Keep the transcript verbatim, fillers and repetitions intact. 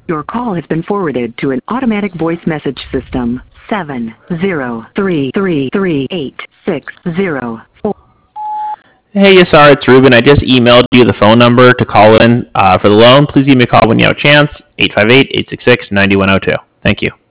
Your call has been forwarded to an automatic voice message system. seven zero three three three eight six zero four. Hey, yes, sorry, it's Ruben. I just emailed you the phone number to call in uh, for the loan. Please give me a call when you have a chance. eight five eight, eight six six, nine one zero two. Thank you.